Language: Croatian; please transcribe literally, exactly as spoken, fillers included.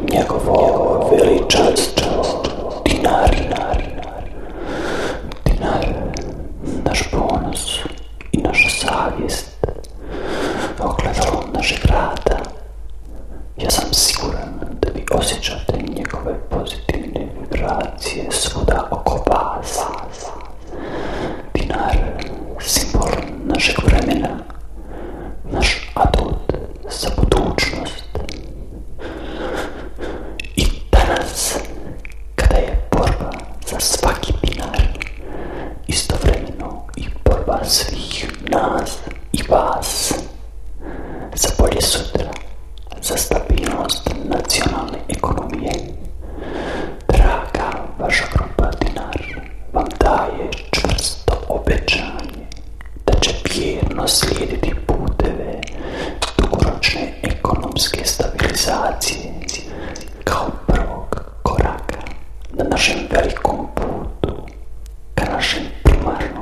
njegovo veličanstvo, dinar, dinar, naš ponos i naša savjest, ogledalo našeg rada. Ja sam siguran da vi osjećate njegove pozitivne vibracije svuda oko vas. Dinar, simbol našeg vremena, naš adut za budućnost. I danas, kada je borba za svaki dinar, istovremeno i borba svih nas i vas za bolje sutra, za stabilnost nacionalne ekonomije, draga vaša grupa Dinar vam daje čvrsto obećanje da će vjerno slijediti puteve dugoročne ekonomske stabilizacije kao prvog koraka na našem velikom putu ka našem primarnom